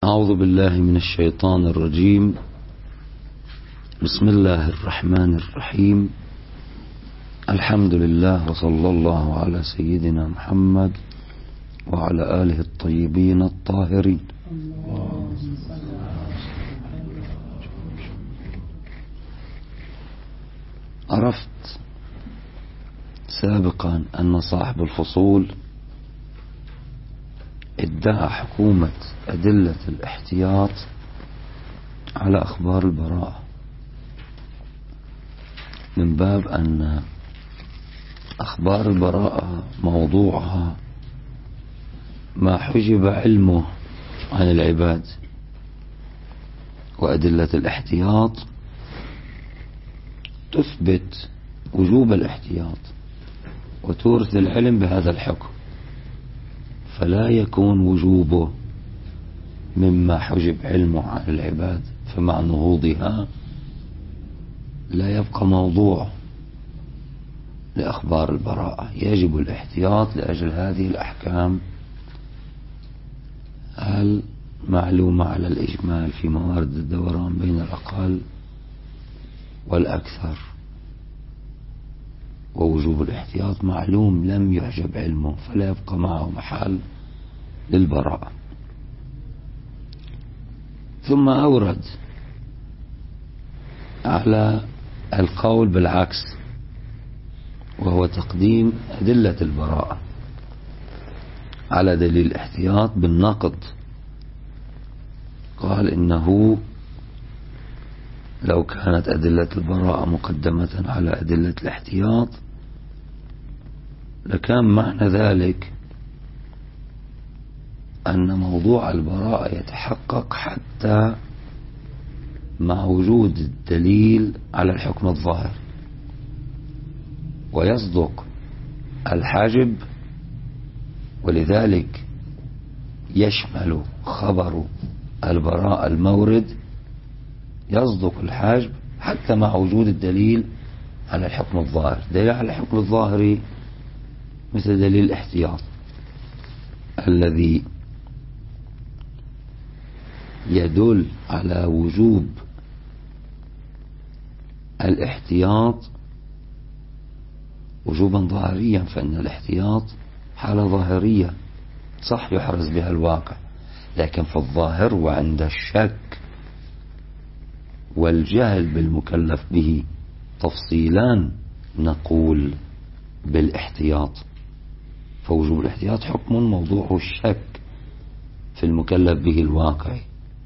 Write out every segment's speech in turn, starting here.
أعوذ بالله من الشيطان الرجيم. بسم الله الرحمن الرحيم. الحمد لله وصلى الله على سيدنا محمد وعلى آله الطيبين الطاهرين. عرفت سابقا أن صاحب الفصول ادعى حكومة أدلة الاحتياط على أخبار البراءة من باب أن أخبار البراءة موضوعها ما حجب علمه عن العباد، وأدلة الاحتياط تثبت وجوب الاحتياط وتورث العلم بهذا الحكم، فلا يكون وجوبه مما حجب علمه عن العباد، فمع نهوضها لا يبقى موضوع لأخبار البراءة. يجب الاحتياط لأجل هذه الأحكام المعلومة على الإجمال في موارد الدوران بين الأقل والأكثر، ووجوب الاحتياط معلوم لم يحجب علمه فلا يبقى معه محل للبراءة. ثم أورد على القول بالعكس، وهو تقديم أدلة البراءة على دليل الاحتياط بالنقد. قال إنه لو كانت أدلة البراءة مقدمة على أدلة الاحتياط لكان معنى ذلك أن موضوع البراءة يتحقق حتى مع وجود الدليل على الحكم الظاهر، ويصدق الحاجب، ولذلك يشمل خبر البراءة المورد يصدق الحاجب حتى مع وجود الدليل على الحكم الظاهر. دليل على الحكم الظاهري مثل دليل الاحتياط الذي يدل على وجوب الاحتياط وجوبا ظاهريا، فإن الاحتياط حالة ظاهرية صح يحرز بها الواقع، لكن في الظاهر وعند الشك والجهل بالمكلف به تفصيلان نقول بالاحتياط. فوجوب الاحتياط حكم موضوعه الشك في المكلف به الواقعي،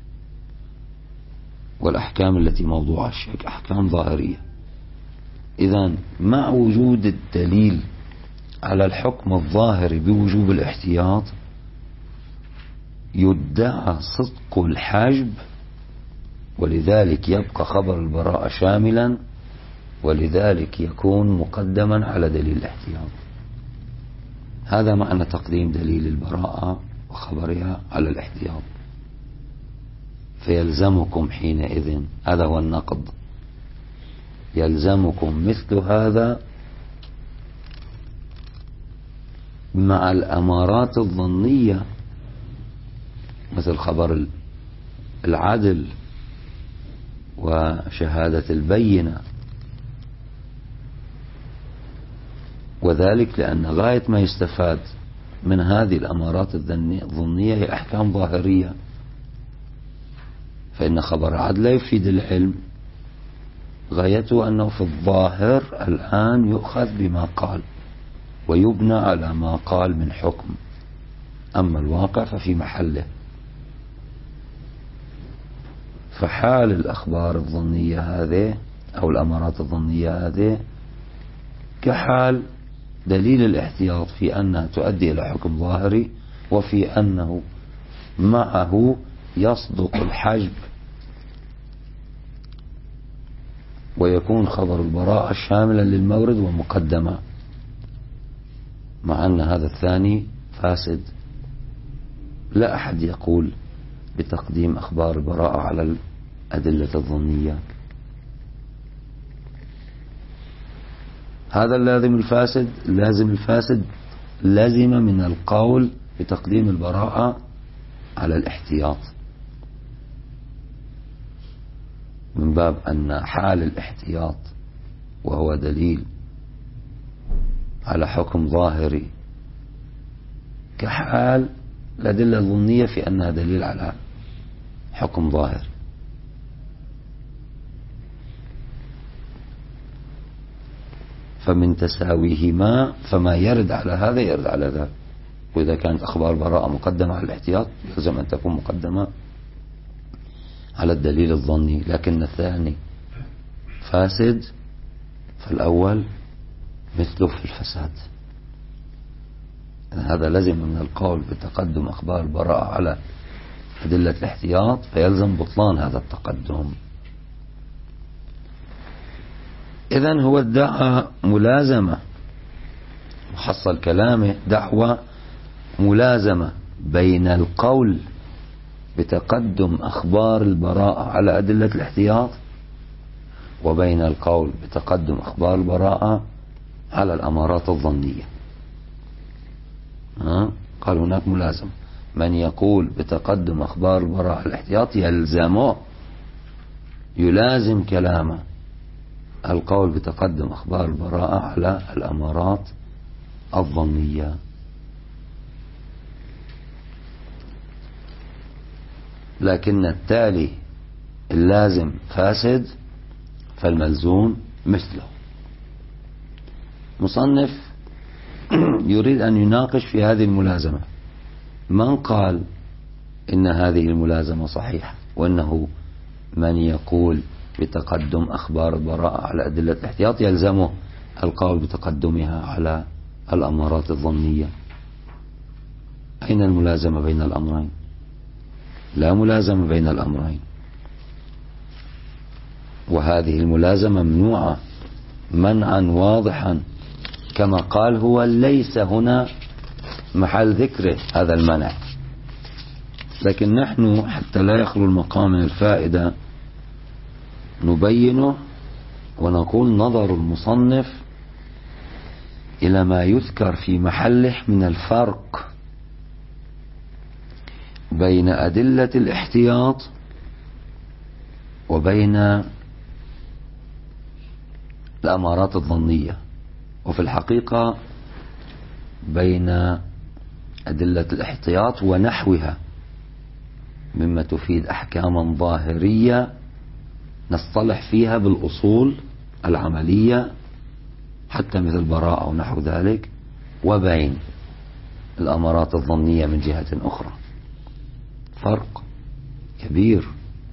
والأحكام التي موضوعها الشك أحكام ظاهرية. إذن مع وجود الدليل على الحكم الظاهري بوجوب الاحتياط يدعى صدق الحجب، ولذلك يبقى خبر البراءة شاملا، ولذلك يكون مقدما على دليل الاحتياط. هذا معنى تقديم دليل البراءة وخبرها على الاحتياط. فيلزمكم حينئذ، هذا هو النقد، يلزمكم مثل هذا مع الأمارات الظنية مثل خبر العدل وشهادة البينة، وذلك لأن غاية ما يستفاد من هذه الأمارات الظنية هي أحكام ظاهرية، فإن خبر العدل لا يفيد العلم، غايته أنه في الظاهر الآن يؤخذ بما قال ويبنى على ما قال من حكم، أما الواقع ففي محله. فحال الأخبار الظنية هذه أو الأمارات الظنية هذه كحال دليل الاحتياط في أنها تؤدي إلى حكم ظاهري، وفي أنه معه يصدق الحجب ويكون خبر البراءة شاملا للمورد ومقدما، مع أن هذا الثاني فاسد. لا أحد يقول بتقديم أخبار البراءة على الأدلة الظنية. هذا اللازم الفاسد لازم من القول بتقديم البراءة على الاحتياط، من باب أن حال الاحتياط وهو دليل على حكم ظاهري كحال الأدلة الظنية في أنها دليل على حكم ظاهر. فمن تساويهما فما يرد على هذا يرد على ذا. وإذا كانت أخبار البراءة مقدمة على الاحتياط يلزم أن تكون مقدمة على الدليل الظني، لكن الثاني فاسد فالأول مثله في الفساد. هذا لزم من القول بتقدم أخبار البراءة على أدلة الاحتياط، فيلزم بطلان هذا التقدم. إذن هو ادعى ملازمة، محصل كلامه دعوى ملازمة بين القول بتقدم أخبار البراءة على أدلة الاحتياط وبين القول بتقدم أخبار البراءة على الأمارات الظنية. قال هناك ملازمة. من يقول بتقدم أخبار البراءة على الاحتياط يلازم كلامه القول بتقدم أخبار البراءة على الأمارات الظنية. لكن التالي اللازم فاسد فالملزوم مثله. مصنف يريد أن يناقش في هذه الملازمة. من قال إن هذه الملازمة صحيحة وأنه من يقول بتقدم أخبار البراءة على أدلة الاحتياط يلزمه القول بتقدمها على الأمارات الظنية؟ أين الملازمة بين الأمرين؟ لا ملازمة بين الأمرين، وهذه الملازمة ممنوعة منعا واضحا، كما قال هو ليس هنا محل ذكره هذا المنع. لكن نحن حتى لا يخلو المقام من الفائدة نبينه ونقول نظر المصنف إلى ما يذكر في محله من الفرق بين أدلة الاحتياط وبين الأمارات الظنية، وفي الحقيقة بين أدلة الاحتياط ونحوها مما تفيد أحكاما ظاهرية نصطلح فيها بالأصول العملية حتى مثل براءة ونحو ذلك، وبين الأمارات الظنية من جهة أخرى. فرق كبير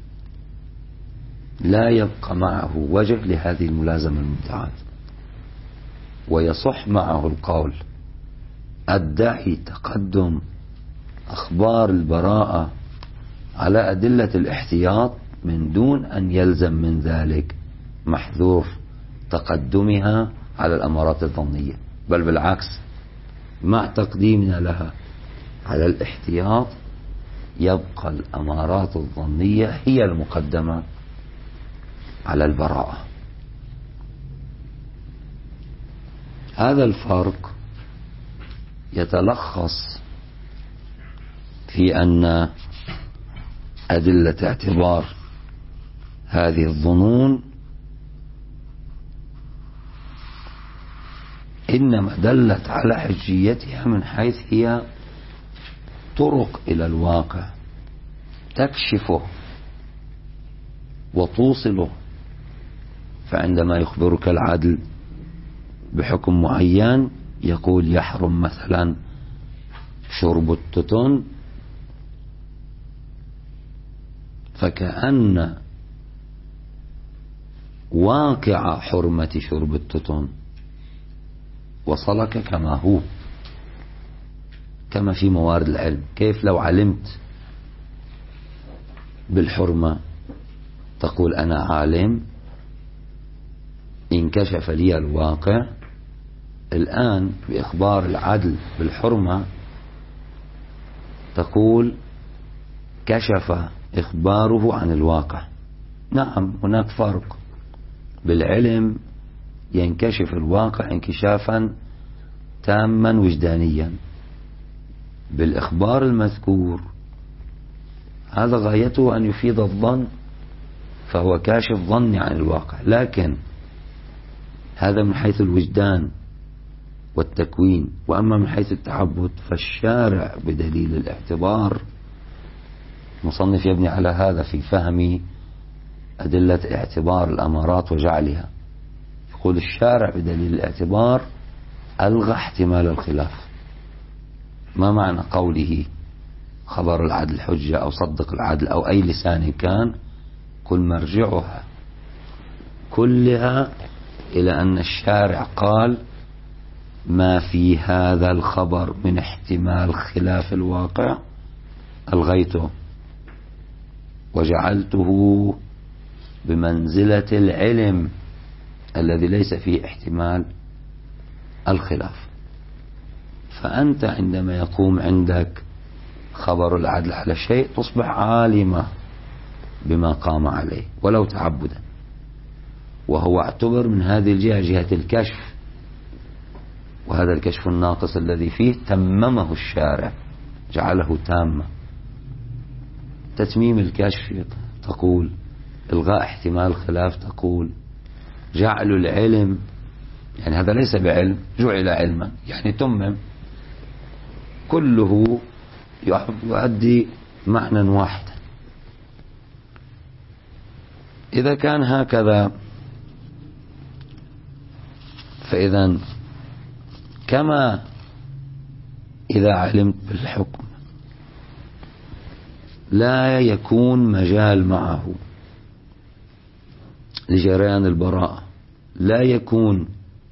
لا يبقى معه وجه لهذه الملازمة المدعاة، ويصح معه القول أدعي تقدم أخبار البراءة على أدلة الاحتياط من دون أن يلزم من ذلك محذور تقدمها على الأمارات الظنية، بل بالعكس مع تقديمنا لها على الاحتياط يبقى الأمارات الظنية هي المقدمة على البراءة. هذا الفرق يتلخص في أن أدلة اعتبار هذه الظنون إنما دلت على حجيتها من حيث هي طرق إلى الواقع تكشفه وتوصله. فعندما يخبرك العدل بحكم معين يقول يحرم مثلا شرب التتن، فكأن واقع حرمة شرب التتن وصلك كما هو، كما في موارد العلم. كيف لو علمت بالحرمة تقول أنا عالم، انكشف لي الواقع. الآن بإخبار العدل بالحرمة تقول كشف إخباره عن الواقع. نعم هناك فرق، بالعلم ينكشف الواقع انكشافا تاما وجدانيا، بالإخبار المذكور هذا غايته أن يفيد الظن فهو كاشف ظني عن الواقع، لكن هذا من حيث الوجدان والتكوين. وأما من حيث التعبد فالشارع بدليل الاعتبار، مصنف يبني على هذا في فهم أدلة اعتبار الأمارات وجعلها. يقول الشارع بدليل الاعتبار ألغى احتمال الخلاف. ما معنى قوله خبر العدل حجة أو صدق العدل أو أي لسان كان؟ كل مرجعها كلها إلى أن الشارع قال ما في هذا الخبر من احتمال خلاف الواقع ألغيته وجعلته بمنزلة العلم الذي ليس فيه احتمال الخلاف. فأنت عندما يقوم عندك خبر العدل على شيء تصبح عالمة بما قام عليه ولو تعبدا، وهو اعتبر من هذه الجهة جهة الكشف، وهذا الكشف الناقص الذي فيه تممه الشارع جعله تاما. تتميم الكشف تقول، إلغاء احتمال الخلاف تقول، جعل العلم، يعني هذا ليس بعلم، جعل علما يعني تمم، كله يؤدي معنى واحدا. إذا كان هكذا فإذا كما إذا علمت بالحكم لا يكون مجال معه لجريان البراءة، لا يكون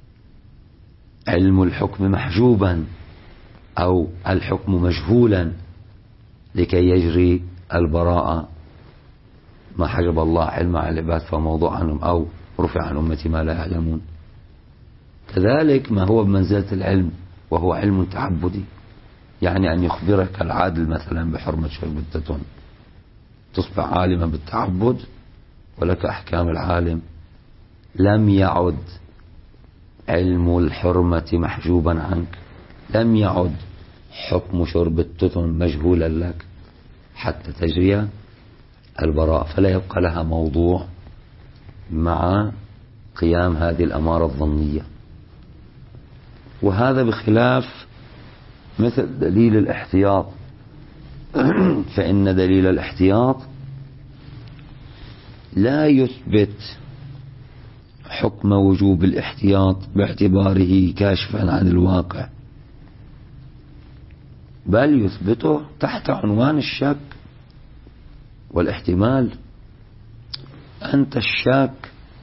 علم الحكم محجوبا أو الحكم مجهولا لكي يجري البراءة. ما حجب الله علم على العباد فموضوع عنهم أو رفع عن أمتي ما لا يعلمون. كذلك ما هو بمنزلة العلم وهو علم تعبدي، يعني أن يخبرك العادل مثلا بحرمة شرب التتن تصبح عالما بالتعبد ولك أحكام العالم. لم يعد علم الحرمة محجوبا عنك، لم يعد حكم شرب التتن مجهولا لك حتى تجري البراء، فلا يبقى لها موضوع مع قيام هذه الأمارة الظنية. وهذا بخلاف مثل دليل الاحتياط فإن دليل الاحتياط لا يثبت حكم وجوب الاحتياط باعتباره كاشفا عن الواقع، بل يثبته تحت عنوان الشك والاحتمال. أنت الشاك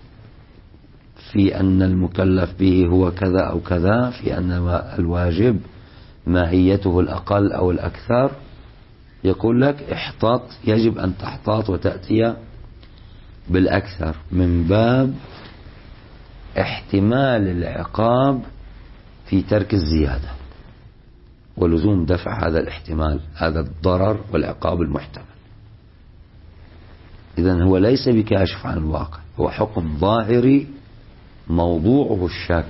في أن المكلف به هو كذا أو كذا، في أن الواجب ماهيته الأقل أو الأكثر، يقول لك احتاط، يجب أن تحتاط وتأتي بالأكثر من باب احتمال العقاب في ترك الزيادة ولزوم دفع هذا الاحتمال، هذا الضرر والعقاب المحتمل. إذن هو ليس بكاشف عن الواقع، هو حكم ظاهري موضوعه الشك،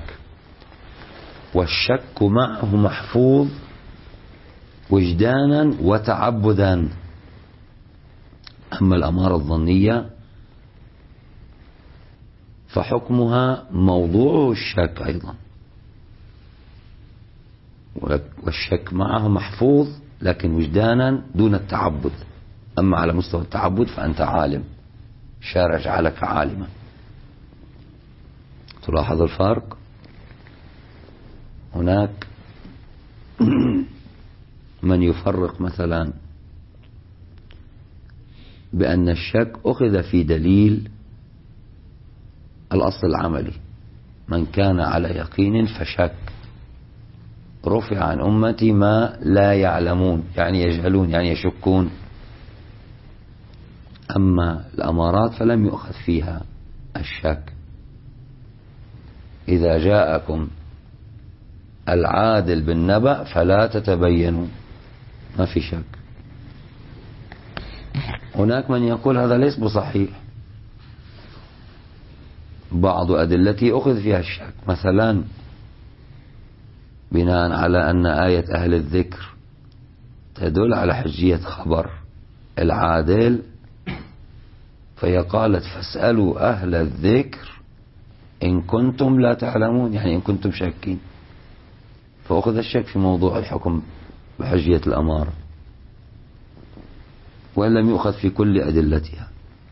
والشك معه محفوظ وجدانا وتعبدا. أما الأمارة الظنية فحكمها موضوعه الشك أيضا، والشك معه محفوظ لكن وجدانا دون التعبد. أما على مستوى التعبد فأنت عالم، الشارع جعلك عالما. تلاحظ الفرق هناك. من يفرق مثلا بأن الشك أخذ في دليل الأصل العملي، من كان على يقين فشك، رفع عن أمتي ما لا يعلمون، يعني يجهلون يعني يشكون. أما الأمارات فلم يؤخذ فيها الشك. إذا جاءكم العادل بالنبأ فلا تتبينوا، ما في شك. هناك من يقول هذا ليس بصحيح، بعض أدلتي أخذ فيها الشك، مثلا بناء على أن آية أهل الذكر تدل على حجية خبر العادل فهي قالت فاسألوا أهل الذكر إن كنتم لا تعلمون، يعني إن كنتم شاكين. فأخذ الشك في موضوع الحكم بحجية الأمارة، وإن لم يؤخذ في كل أدلتها.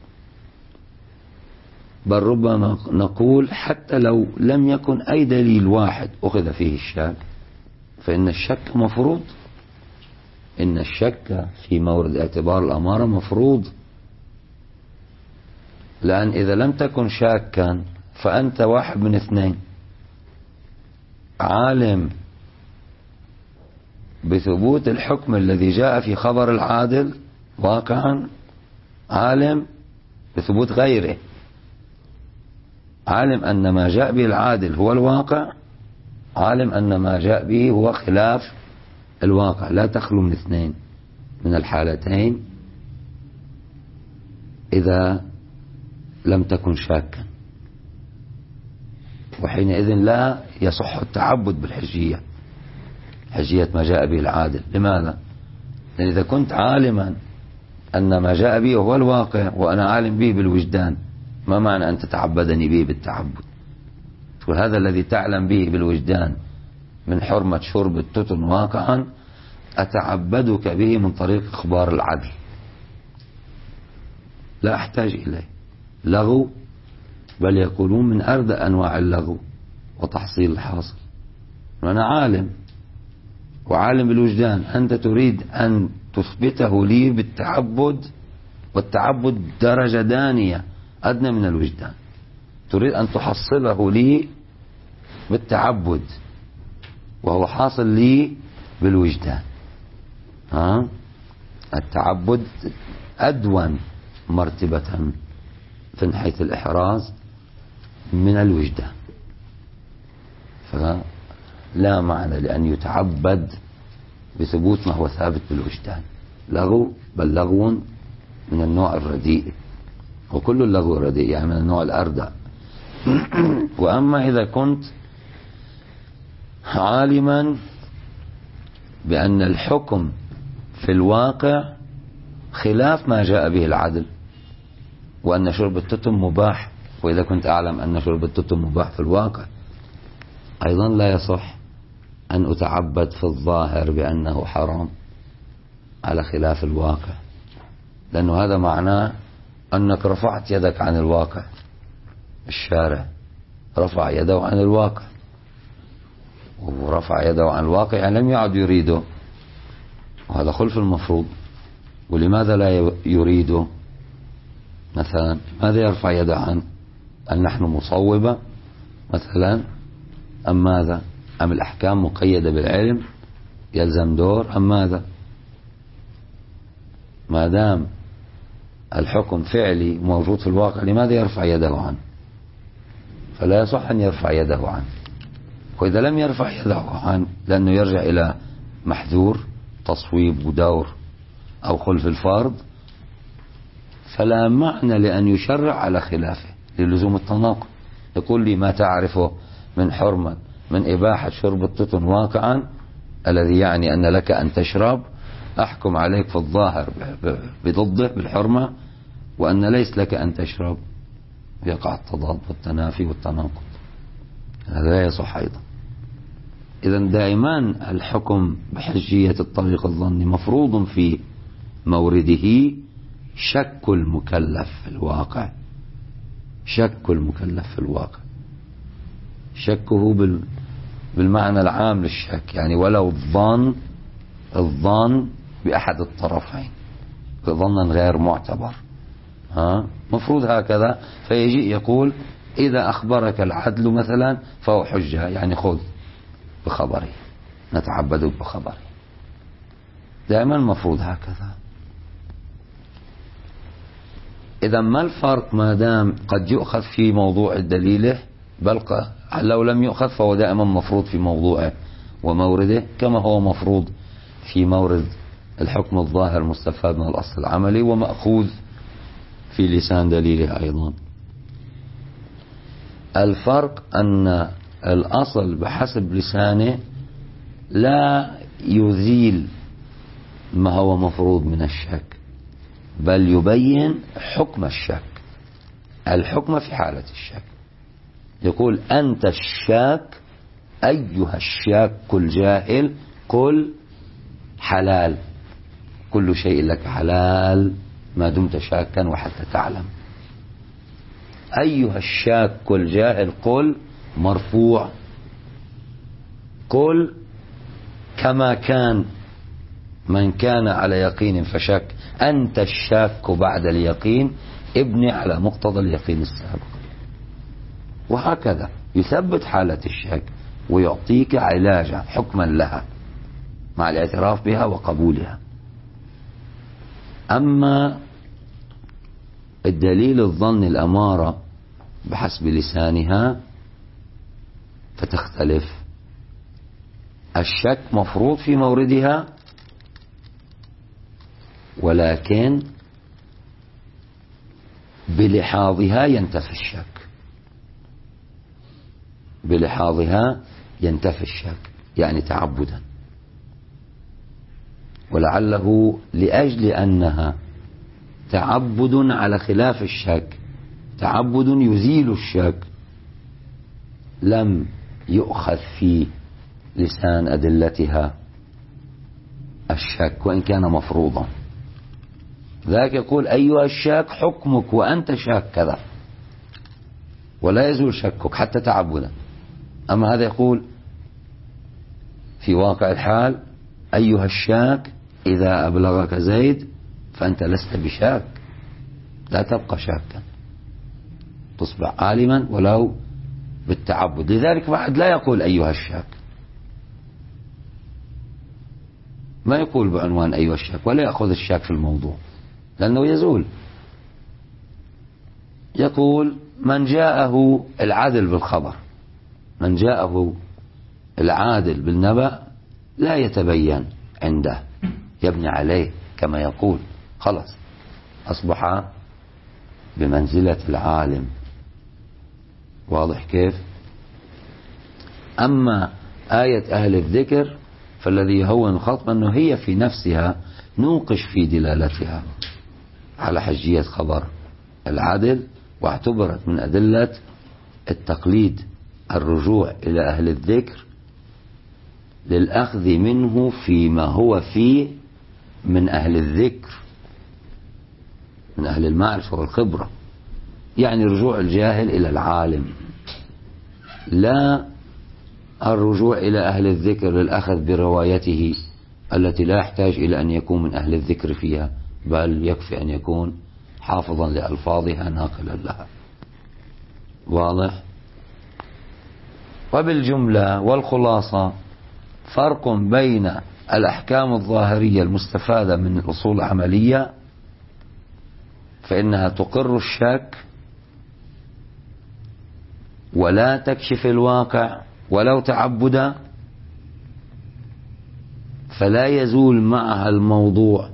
بل ربما نقول حتى لو لم يكن أي دليل واحد أخذ فيه الشك، فإن الشك مفروض. إن الشك في مورد اعتبار الأمارة مفروض، لأن إذا لم تكن شاكا فأنت واحد من اثنين: عالم بثبوت الحكم الذي جاء في خبر العادل واقعا، عالم بثبوت غيره، عالم أن ما جاء به العادل هو الواقع، عالم أن ما جاء به هو خلاف الواقع. لا تخلو من اثنين من الحالتين إذا لم تكن شاكا، وحينئذ لا يصح التعبد بالحجية، حجية ما جاء به العادل. لماذا؟ لأن إذا كنت عالما أن ما جاء به هو الواقع وأنا عالم به بالوجدان، ما معنى أن تتعبدني به بالتعبد؟ تقول هذا الذي تعلم به بالوجدان من حرمة شرب التتن واقعا أتعبدك به من طريق إخبار العدل، لا أحتاج إليه. لغو، بل يقولون من أردى أنواع اللغو وتحصيل الحاصل. وأنا عالم وعالم بالوجدان، أنت تريد أن تثبته لي بالتعبد، والتعبد درجة دانية أدنى من الوجدان. تريد أن تحصله لي بالتعبد وهو حاصل لي بالوجدان. التعبد أدون مرتبة من حيث الإحراز من الوجدان، فلا معنى لأن يتعبد بثبوت ما هو ثابت بالوجدان. لغو، بل لغو من النوع الرديء، وكل اللغو رديء، يعني من النوع الأردى. وأما إذا كنت عالما بأن الحكم في الواقع خلاف ما جاء به العدل، وأن شرب التتم مباح، وإذا كنت أعلم أن شرب التتم مباح في الواقع، أيضا لا يصح أن أتعبد في الظاهر بأنه حرام على خلاف الواقع، لأنه هذا معناه أنك رفعت يدك عن الواقع. الشارع رفع يده عن الواقع، ورفع يده عن الواقع يعني لم يعد يريده، وهذا خلف المفروض. ولماذا لا يريده؟ مثلا ماذا يرفع يده عنه؟ هل نحن مصوبة مثلا أم ماذا؟ أم الأحكام مقيدة بالعلم يلزم دور أم ماذا؟ ما دام الحكم فعلي موجود في الواقع لماذا يرفع يده عنه؟ فلا يصح أن يرفع يده عنه. وإذا لم يرفع يده عنه لأنه يرجع إلى محذور تصويب ودور أو خلف الفرض، فلا معنى لأن يشرع على خلافه للزوم التناقض. يقول لي ما تعرفه من حرمة من إباحة شرب التتن واقعا، الذي يعني أن لك أن تشرب، أحكم عليك في الظاهر بضده بالحرمة، وأن ليس لك أن تشرب، يقع التضاد والتنافي والتناقض. هذا لا يصح أيضا. إذن دائما الحكم بحجية الطريق الظني مفروض في مورده شك المكلف في الواقع، شك المكلف في الواقع، شكه بالمعنى العام للشك، يعني ولو الظن بأحد الطرفين ظنا غير معتبر، مفروض هكذا. فيجي يقول إذا أخبرك العدل مثلا فهو حجة، يعني خذ بخبره، نتعبد بخبره. دائما مفروض هكذا. إذا ما الفرق ما دام قد يؤخذ في موضوع دليله، بل لو لم يؤخذ فهو دائما مفروض في موضوعه ومورده، كما هو مفروض في مورد الحكم الظاهر مستفاد من الأصل العملي ومأخوذ في لسان دليله أيضا. الفرق أن الأصل بحسب لسانه لا يزيل ما هو مفروض من الشك، بل يبين حكم الشك. الحكم في حالة الشك. يقول أنت الشاك أيها الشاك الجاهل قل حلال، كل شيء لك حلال ما دمت شاكا وحتى تعلم. أيها الشاك الجاهل قل مرفوع، قل كما كان من كان على يقين فشك، أنت الشاك بعد اليقين ابني على مقتضى اليقين السابق. وهكذا يثبت حالة الشك ويعطيك علاجا حكما لها مع الاعتراف بها وقبولها. أما الدليل الظن الأمارة بحسب لسانها فتختلف. الشك مفروض في موردها، ولكن بلحاظها ينتفي الشك، بلحاظها ينتفي الشك يعني تعبدا، ولعله لأجل أنها تعبد على خلاف الشك، تعبد يزيل الشك، لم يؤخذ في لسان أدلتها الشك وإن كان مفروضا. ذاك يقول أيها الشاك حكمك وأنت شاك كذا، ولا يزول شكك حتى تعبدا. أما هذا يقول في واقع الحال أيها الشاك إذا أبلغك زيد فأنت لست بشاك، لا تبقى شاكا، تصبح عالما ولو بالتعبد. لذلك واحد لا يقول أيها الشاك، ما يقول بعنوان أيها الشاك ولا يأخذ الشاك في الموضوع لأنه يزول. يقول من جاءه العدل بالخبر، من جاءه العادل بالنبأ لا يتبين عنده، يبني عليه كما يقول، خلاص أصبح بمنزلة العالم. واضح كيف؟ أما آية أهل الذكر فالذي يهون الخطب أنه هي في نفسها نوقش في دلالتها على حجية خبر العدل، واعتبرت من أدلة التقليد الرجوع إلى أهل الذكر للأخذ منه فيما هو فيه من أهل الذكر، من أهل المعرفة والخبرة، يعني رجوع الجاهل إلى العالم، لا الرجوع إلى أهل الذكر للأخذ بروايته التي لا يحتاج إلى أن يكون من أهل الذكر فيها، بل يكفي أن يكون حافظا لألفاظها ناقلا لها. واضح؟ وبالجملة والخلاصة فرق بين الأحكام الظاهرية المستفادة من الأصول العملية فإنها تقر الشك ولا تكشف الواقع ولو تعبدا، فلا يزول معها الموضوع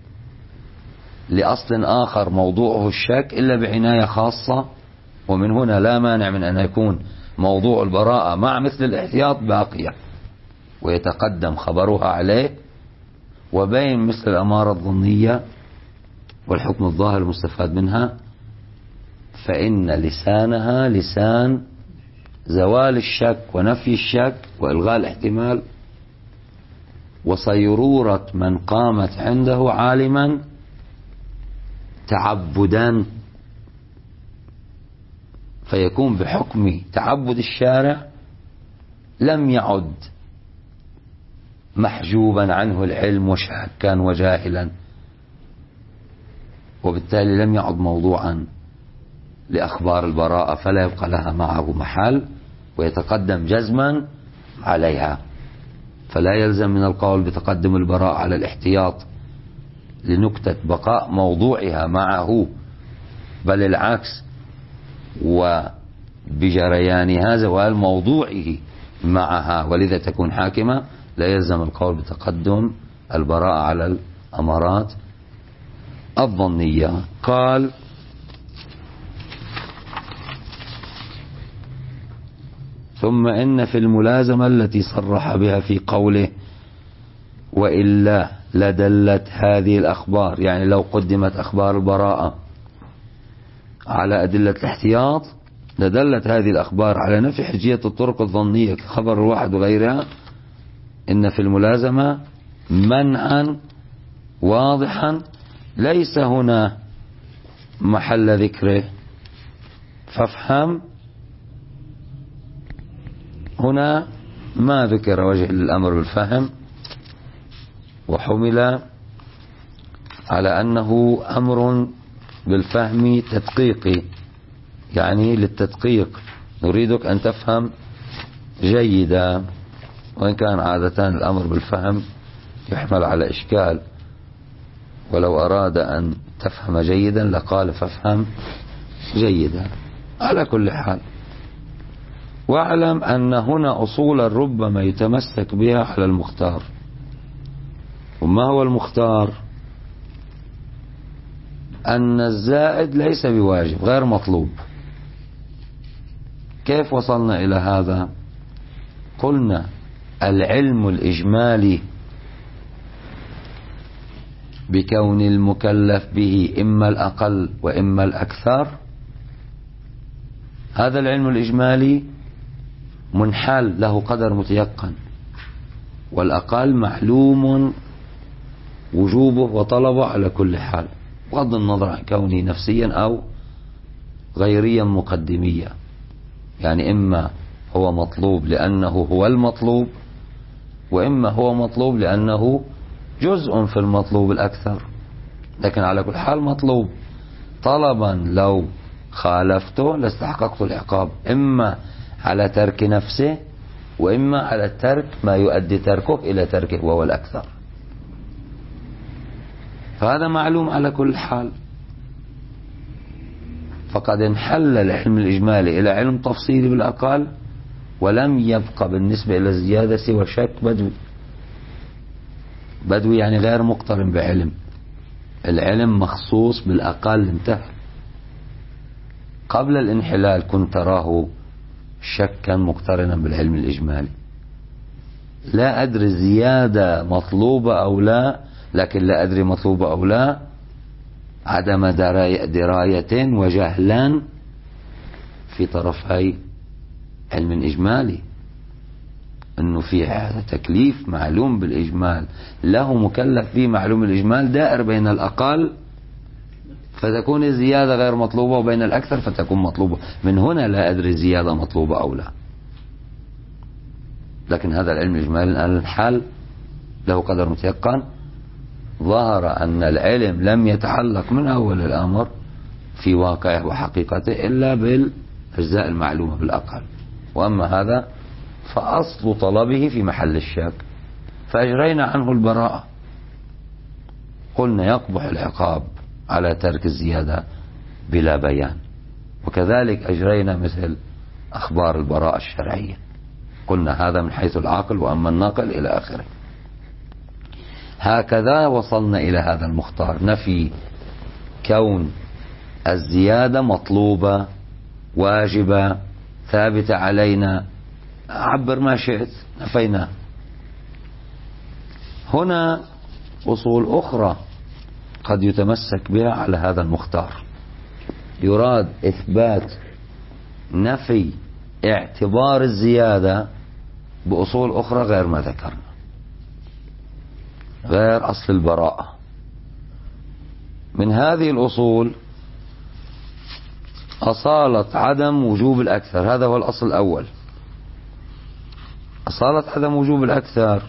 لأصل آخر موضوعه الشك إلا بعناية خاصة. ومن هنا لا مانع من أن يكون موضوع البراءة مع مثل الاحتياط باقية ويتقدم خبرها عليه، وبين مثل الأمارة الظنية والحكم الظاهر المستفاد منها فإن لسانها لسان زوال الشك ونفي الشك وإلغاء الاحتمال وصيرورة من قامت عنده عالما تعبدا، فيكون بحكم تعبد الشارع لم يعد محجوبا عنه العلم وشاكا وجاهلا، وبالتالي لم يعد موضوعا لأخبار البراءة فلا يبقى لها معه محل ويتقدم جزما عليها. فلا يلزم من القول بتقدم البراءة على الاحتياط لنكتة بقاء موضوعها معه، بل العكس، وبجريانها زوال موضوعه معها ولذا تكون حاكمة. لا يلزم القول بتقدم البراءة على الأمارات الظنية. قال ثم إن في الملازمة التي صرح بها في قوله وإلا لدلت هذه الأخبار، يعني لو قدمت أخبار البراءة على أدلة الاحتياط لدلت هذه الأخبار على نفي حجية الطرق الظنية كخبر الواحد وغيرها. إن في الملازمة منعا واضحا ليس هنا محل ذكره، فافهم هنا ما ذكر وجه الأمر بالفهم، وحمل على أنه أمر بالفهم تدقيقي، يعني للتدقيق نريدك أن تفهم جيدا، وإن كان عادة الأمر بالفهم يحمل على إشكال، ولو أراد أن تفهم جيدا لقال فافهم جيدا. على كل حال، واعلم أن هنا أصولا ربما يتمسك بها على المختار. وما هو المختار؟ أن الزائد ليس بواجب، غير مطلوب. كيف وصلنا إلى هذا؟ قلنا العلم الإجمالي بكون المكلف به إما الأقل وإما الأكثر، هذا العلم الإجمالي منحل له قدر متيقن، والأقل معلوم وجوبه وطلبه على كل حال، بغض النظر عن كونه نفسيا أو غيريا مقدميا. يعني إما هو مطلوب لأنه هو المطلوب، وإما هو مطلوب لأنه جزء في المطلوب الأكثر، لكن على كل حال مطلوب طلبا. لو خالفته لاستحققت العقاب، إما على ترك نفسه وإما على ترك ما يؤدي تركه إلى تركه وهو الأكثر. فهذا معلوم على كل حال. فقد انحل العلم الإجمالي إلى علم تفصيلي بالأقل، ولم يبقى بالنسبة إلى الزيادة سوى شك بدوي يعني غير مقترن بعلم. العلم مخصوص بالأقل، انتهى. قبل الانحلال كنت تراه شكا مقترنا بالعلم الإجمالي. لا أدري زيادة مطلوبة أو لا، لكن لا أدري مطلوبة أو لا عدم دراية وجهلا في طرفي علم إجمالي، أنه في تكليف معلوم بالإجمال له مكلف به معلوم الإجمال دائر بين الأقل فتكون الزيادة غير مطلوبة، وبين الأكثر فتكون مطلوبة. من هنا لا أدري زيادة مطلوبة أو لا، لكن هذا العلم الإجمالي الآن الحال له قدر متيقن. ظهر أن العلم لم يتعلق من أول الأمر في واقعه وحقيقته إلا بالأجزاء المعلومة بالأقل، وأما هذا فأصل طلبه في محل الشك، فأجرينا عنه البراءة. قلنا يقبح العقاب على ترك الزيادة بلا بيان، وكذلك أجرينا مثل أخبار البراءة الشرعية، قلنا هذا من حيث العاقل وأما الناقل إلى آخره. هكذا وصلنا إلى هذا المختار، نفي كون الزيادة مطلوبة واجبة ثابتة علينا، عبر ما شئت، نفينا. هنا أصول أخرى قد يتمسك بها على هذا المختار، يراد إثبات نفي اعتبار الزيادة بأصول أخرى غير ما ذكرنا، غير أصل البراءة. من هذه الأصول أصالة عدم وجوب الأكثر، هذا هو الأصل الأول. أصالة عدم وجوب الأكثر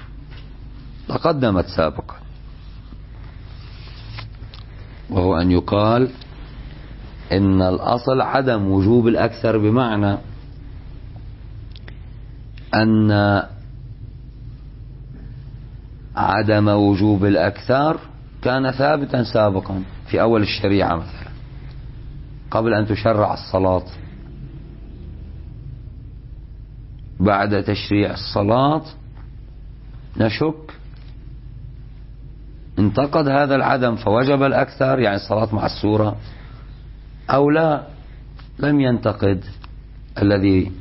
تقدمت سابقا، وهو أن يقال إن الأصل عدم وجوب الأكثر، بمعنى أن عدم وجوب الأكثر كان ثابتا سابقا في أول الشريعة، مثلا قبل أن تشرع الصلاة. بعد تشريع الصلاة نشك انتقد هذا العدم فوجب الأكثر، يعني الصلاة مع السورة، أو لا لم ينتقد. الذي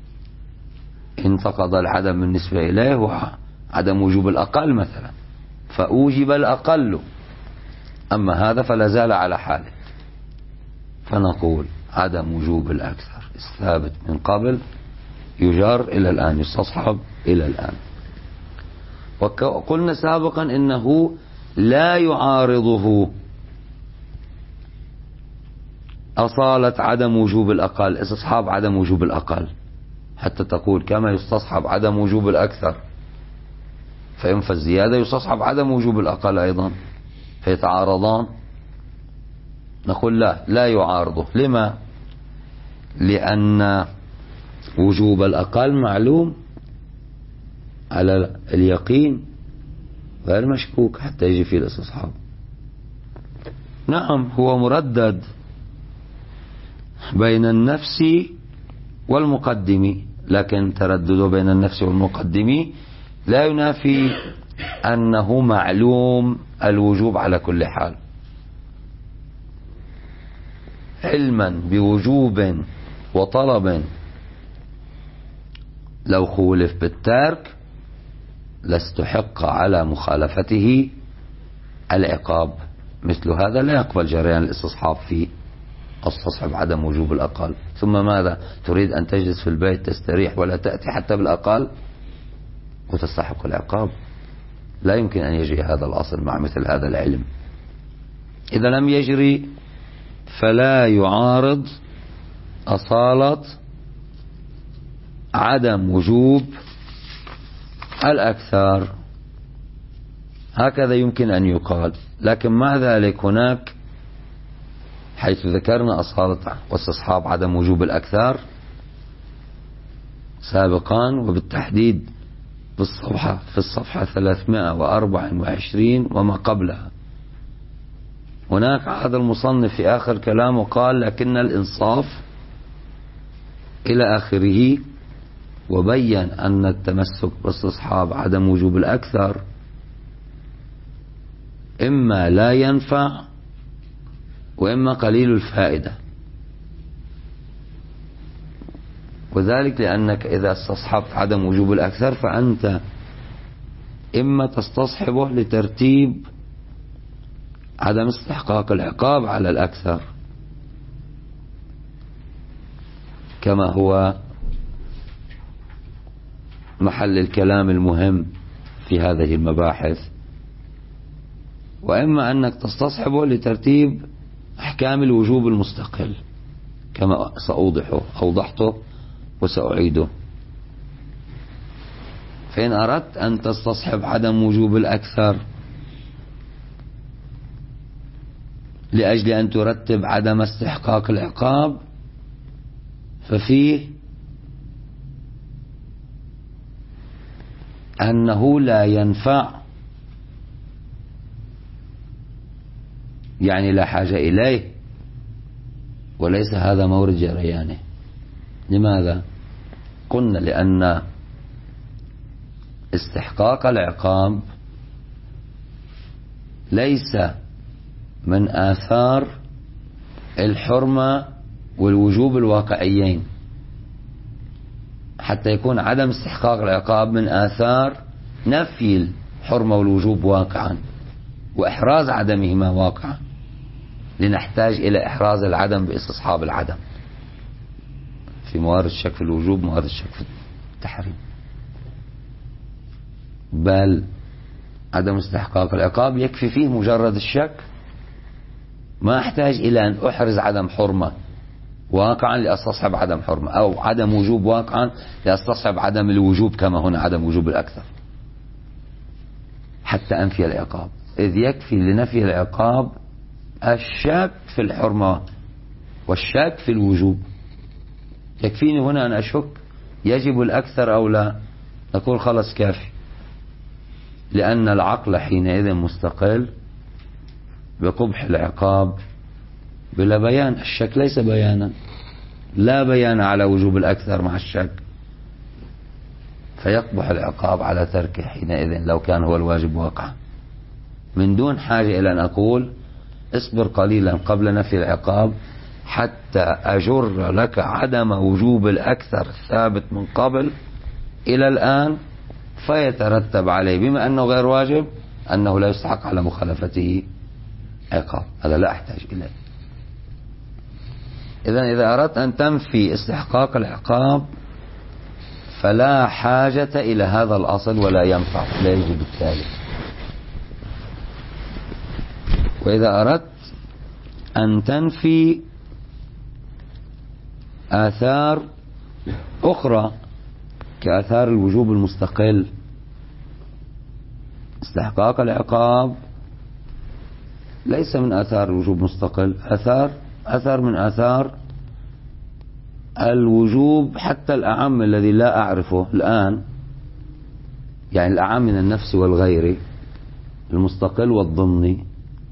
انتقد العدم بالنسبة إليه هو عدم وجوب الأقل مثلا، فأوجب الأقل، أما هذا فلا زال على حاله. فنقول عدم وجوب الأكثر الثابت من قبل يجر إلى الآن، يستصحب إلى الآن. وقلنا سابقا إنه لا يعارضه أصالة عدم وجوب الأقل، استصحاب عدم وجوب الأقل، حتى تقول كما يستصحب عدم وجوب الأكثر فينفى الزيادة يستصحب عدم وجوب الأقل أيضا، فيتعارضان. نقول لا يعارضه. لما؟ لأن وجوب الأقل معلوم على اليقين غير مشكوك حتى يجي فيه الاستصحاب. نعم هو مردد بين النفس والمقدم، لكن تردده بين النفس والمقدم لا ينافي أنه معلوم الوجوب على كل حال. علما بوجوب وطلب لو خولف بالترك لاستحق على مخالفته العقاب، مثل هذا لا يقبل جريان الاستصحاب فيه، استصحب عدم وجوب الأقل. ثم ماذا؟ تريد أن تجلس في البيت تستريح ولا تأتي حتى بالأقل وتستحق العقاب؟ لا يمكن أن يجري هذا الأصل مع مثل هذا العلم. إذا لم يجري فلا يعارض أصالة عدم وجوب الأكثر، هكذا يمكن أن يقال. لكن مع ذلك هناك حيث ذكرنا أصالة واستصحاب عدم وجوب الأكثر سابقا، وبالتحديد في الصفحة 324 وما قبلها، هناك عاد المصنف في آخر كلامه قال لكن الإنصاف إلى آخره، وبين أن التمسك باستصحاب عدم وجوب الأكثر إما لا ينفع وإما قليل الفائدة، وذلك لأنك إذا استصحبت عدم وجوب الأكثر فأنت إما تستصحبه لترتيب عدم استحقاق العقاب على الأكثر كما هو محل الكلام المهم في هذه المباحث، وإما أنك تستصحبه لترتيب أحكام الوجوب المستقل كما أوضحته وسأعيده. فإن أردت أن تستصحب عدم وجوب الأكثر لأجل أن ترتب عدم استحقاق العقاب ففيه أنه لا ينفع، يعني لا حاجة إليه وليس هذا مورد جريانه. لماذا؟ قلنا لأن استحقاق العقاب ليس من آثار الحرمة والوجوب الواقعيين، حتى يكون عدم استحقاق العقاب من آثار نفي الحرمة والوجوب واقعا وإحراز عدمهما واقعا، لنحتاج إلى إحراز العدم باستصحاب العدم في موارد الشك في الوجوب، موارد الشك في التحريم. بل عدم استحقاق العقاب يكفي فيه مجرد الشك، ما أحتاج إلى أن أحرز عدم حرمة واقعا لأستصحب عدم حرمة، أو عدم وجوب واقعا لأستصحب عدم الوجوب كما هنا عدم وجوب الأكثر حتى أنفي العقاب، إذ يكفي لنفي العقاب الشك في الحرمة والشك في الوجوب. يكفيني هنا أن أشك يجب الأكثر أو لا، نقول خلص كافي، لأن العقل حينئذ مستقل بقبح العقاب بلا بيان. الشك ليس بيانا، لا بيان على وجوب الأكثر مع الشك، فيقبح العقاب على تركه حينئذ لو كان هو الواجب واقعا، من دون حاجة إلى أن أقول اصبر قليلا قبل نفي العقاب حتى أجر لك عدم وجوب الأكثر الثابت من قبل إلى الآن، فيترتب عليه بما أنه غير واجب أنه لا يستحق على مخالفته عقاب. هذا لا أحتاج إليه. إذا أردت أن تنفي استحقاق العقاب فلا حاجة إلى هذا الأصل ولا ينفع، لا يجب بالتالي. وإذا أردت أن تنفي آثار أخرى كآثار الوجوب المستقل، استحقاق العقاب ليس من آثار الوجوب المستقل، أثر من آثار الوجوب حتى الأعم الذي لا أعرفه الآن، يعني الأعم من النفس والغير، المستقل والضمني،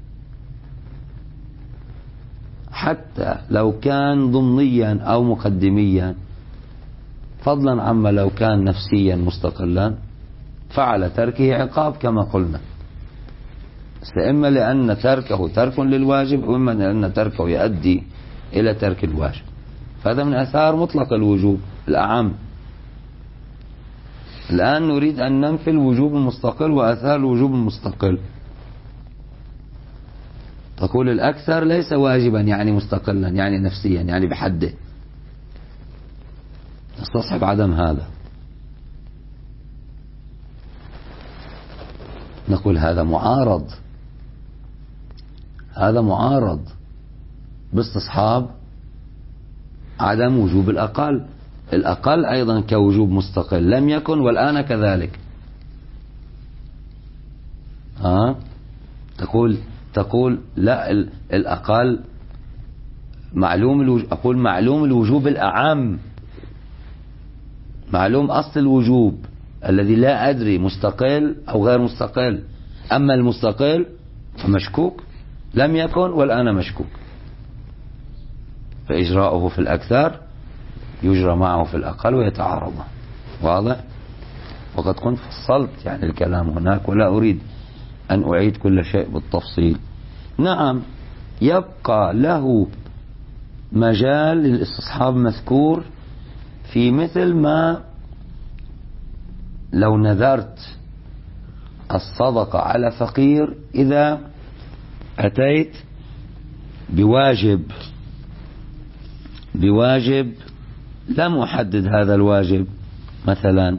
حتى لو كان ضمنيا أو مقدميا، فضلا عما لو كان نفسيا مستقلا، فعل تركه عقاب كما قلنا، إما لأن تركه ترك للواجب وإما لأن تركه يؤدي إلى ترك الواجب. فهذا من آثار مطلق الوجوب الأعم. الآن نريد أن ننفي الوجوب المستقل وآثار الوجوب المستقل. تقول الأكثر ليس واجبا يعني مستقلا يعني نفسيا يعني بحده، نستصحب عدم هذا. نقول هذا معارض باستصحاب عدم وجوب الأقل أيضا كوجوب مستقل لم يكن والآن كذلك. تقول لا الأقل معلوم الوجوب الأعم، معلوم أصل الوجوب الذي لا أدري مستقل أو غير مستقل، أما المستقل فمشكوك لم يكن والآن مشكوك، فإجراؤه في الأكثر يجرى معه في الأقل ويتعارض. واضح؟ وقد كنت فصلت يعني الكلام هناك ولا أريد أن أعيد كل شيء بالتفصيل. نعم يبقى له مجال للاستصحاب مذكور في مثل ما لو نذرت الصدقة على فقير إذا أتيت بواجب لم أحدد هذا الواجب، مثلا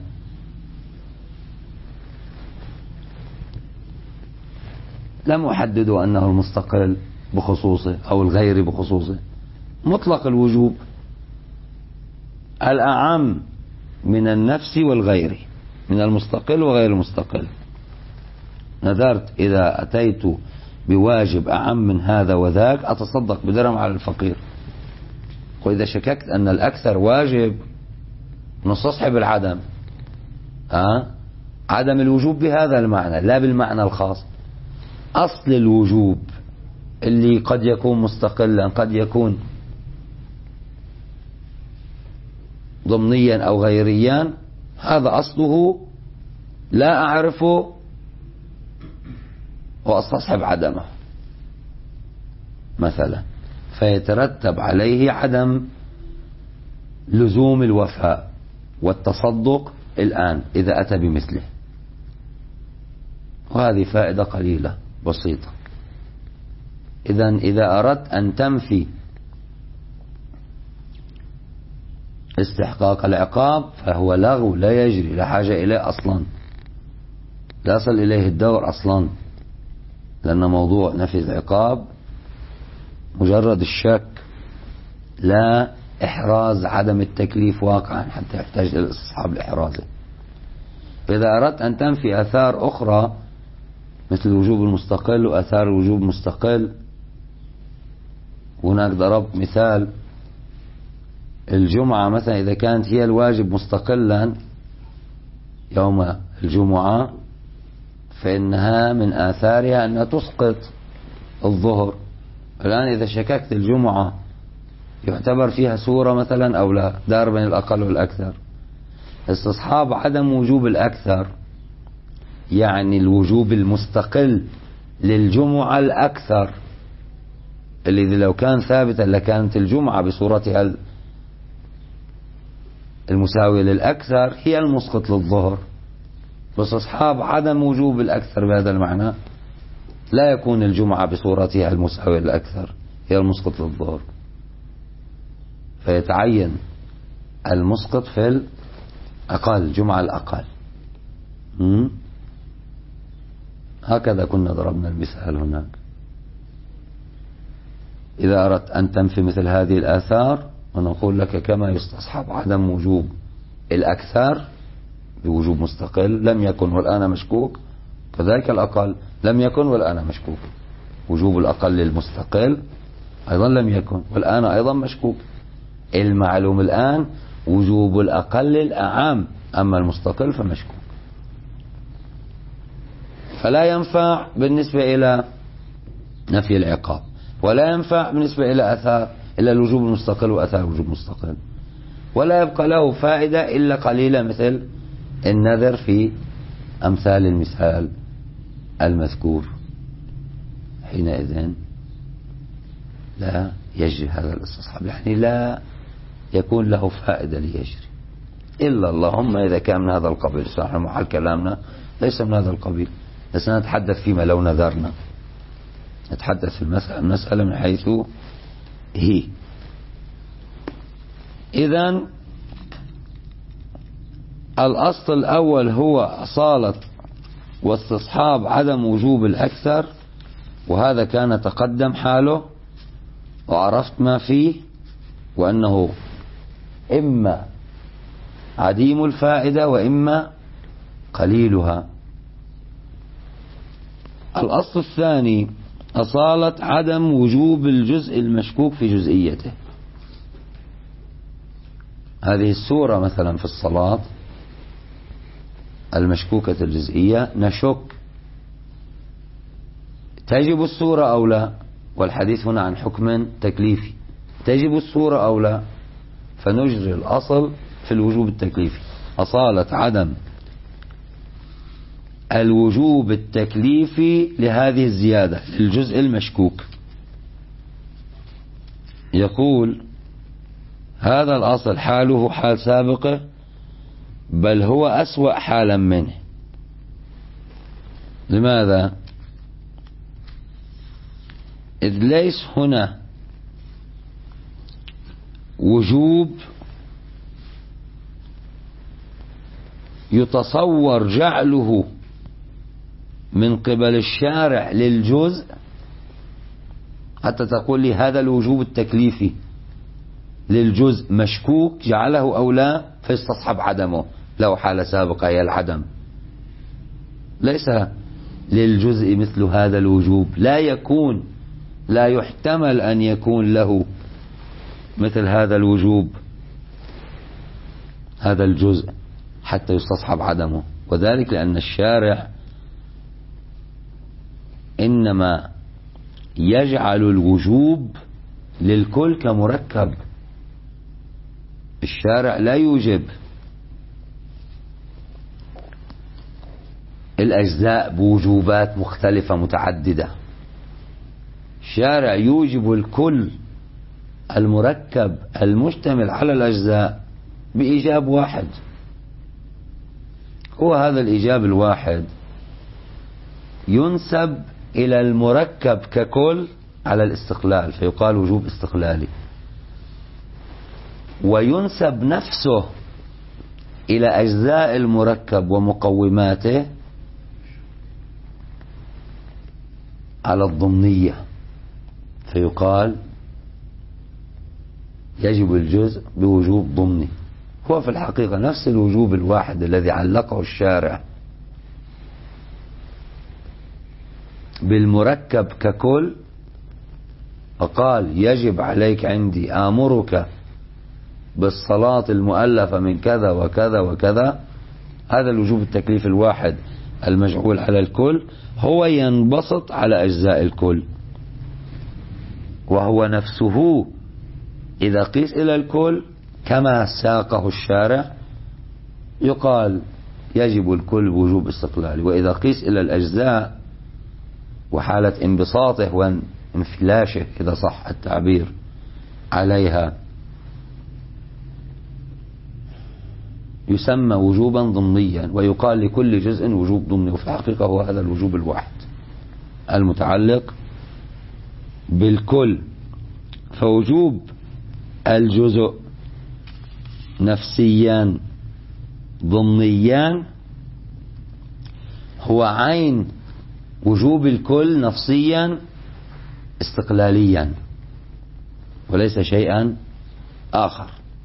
لم أحدده أنه المستقل بخصوصه أو الغير بخصوصه، مطلق الوجوب الأعم من النفس والغير، من المستقل وغير المستقل. نذرت إذا أتيت بواجب أعم من هذا وذاك أتصدق بدرهم على الفقير، وإذا شككت أن الأكثر واجب نستصحب العدم، عدم الوجوب بهذا المعنى لا بالمعنى الخاص. أصل الوجوب اللي قد يكون مستقلا قد يكون ضمنيا أو غيريا، هذا أصله لا أعرفه وأستصحب عدمه مثلا، فيترتب عليه عدم لزوم الوفاء والتصدق الآن إذا أتى بمثله. وهذه فائدة قليلة بسيطة. إذا أردت أن تنفي استحقاق العقاب فهو لغو لا يجري، لا حاجة إليه أصلا، لا يصل إليه الدور أصلا، لأن موضوع نفي العقاب مجرد الشك لا إحراز عدم التكليف واقعا حتى يحتاج إلى استصحاب الإحرازه. فإذا أردت أن تنفي آثار أخرى مثل الوجوب المستقل وآثار الوجوب المستقل، هناك ضربت مثال الجمعة مثلا، إذا كانت هي الواجب مستقلا يوم الجمعة فإنها من آثارها أنها تسقط الظهر. الآن إذا شككت الجمعة يعتبر فيها سورة مثلا أو لا، دار بين الأقل والأكثر. استصحاب عدم وجوب الأكثر يعني الوجوب المستقل للجمعة الأكثر، الذي لو كان ثابتا لكانت الجمعة بصورتها المساوية للأكثر هي المسقط للظهر. بس أصحاب عدم وجوب الأكثر بهذا المعنى لا يكون الجمعة بصورتها المساوية للأكثر هي المسقط للظهر. فيتعين المسقط في الأقل، جمعة الأقل. هكذا كنا ضربنا المثال هناك. إذا أردت أن تنفي مثل هذه الآثار ونقول لك كما يستصحب عدم وجوب الأكثر بوجوب مستقل لم يكن والآن مشكوك، كذلك الأقل لم يكن والآن مشكوك. وجوب الأقل للمستقل أيضا لم يكن والآن أيضا مشكوك. المعلوم الآن وجوب الأقل الأعام، أما المستقل فمشكوك. فلا ينفع بالنسبة إلى نفي العقاب، ولا ينفع بالنسبة إلى أثار إلا الوجوب المستقل وأثار الوجوب المستقل، ولا يبقى له فائدة إلا قليلة مثل النذر في أمثال المثال المذكور. حينئذ لا يجري هذا الاستصحاب، يعني لا يكون له فائدة ليجري، إلا اللهم إذا كان من هذا القبيل. صحيح محل كلامنا ليس من هذا القبيل، بس نتحدث فيما لو نذرنا، نتحدث في المسألة من حيث هي. إذن الأصل الأول هو أصالة واستصحاب عدم وجوب الأكثر، وهذا كان تقدم حاله وعرفت ما فيه، وأنه إما عديم الفائدة وإما قليلها. الأصل الثاني أصالة عدم وجوب الجزء المشكوك في جزئيته. هذه السورة مثلا في الصلاة المشكوكة الجزئية نشك تجب السورة أو لا، والحديث هنا عن حكم تكليفي، تجب السورة أو لا، فنجري الأصل في الوجوب التكليفي. أصالة عدم الوجوب التكليفي لهذه الزيادة للجزء المشكوك. يقول هذا الأصل حاله حال سابقه، بل هو أسوأ حالا منه. لماذا؟ إذ ليس هنا وجوب يتصور جعله من قبل الشارع للجزء حتى تقول لي هذا الوجوب التكليفي للجزء مشكوك جعله أو لا فيستصحب عدمه، له حالة سابقة هي العدم. ليس للجزء مثل هذا الوجوب، لا يحتمل أن يكون له مثل هذا الوجوب هذا الجزء حتى يستصحب عدمه، وذلك لأن الشارع إنما يجعل الوجوب للكل كمركب. الشارع لا يوجب الأجزاء بوجوبات مختلفة متعددة، الشارع يوجب الكل المركب المشتمل على الأجزاء بإيجاب واحد. هو هذا الإيجاب الواحد ينسب إلى المركب ككل على الاستقلال فيقال وجوب استقلالي، وينسب نفسه إلى أجزاء المركب ومقوماته على الضمنية فيقال يجب الجزء بوجوب ضمني. هو في الحقيقة نفس الوجوب الواحد الذي علقه الشارع بالمركب ككل، فقال يجب عليك عندي آمرك بالصلاة المؤلفة من كذا وكذا وكذا. هذا الوجوب التكليف الواحد المجعول على الكل هو ينبسط على أجزاء الكل، وهو نفسه إذا قيس إلى الكل كما ساقه الشارع يقال يجب الكل بوجوب استقلالي، وإذا قيس إلى الأجزاء وحالة انبساطه وانفلاشه إذا صح التعبير عليها يسمى وجوبا ضمنيا، ويقال لكل جزء وجوب ضمني، وفي الحقيقة هو هذا الوجوب الواحد المتعلق بالكل. فوجوب الجزء نفسيا ضمنيا هو عين وجوب الكل نفسيا استقلاليا وليس شيئا آخر.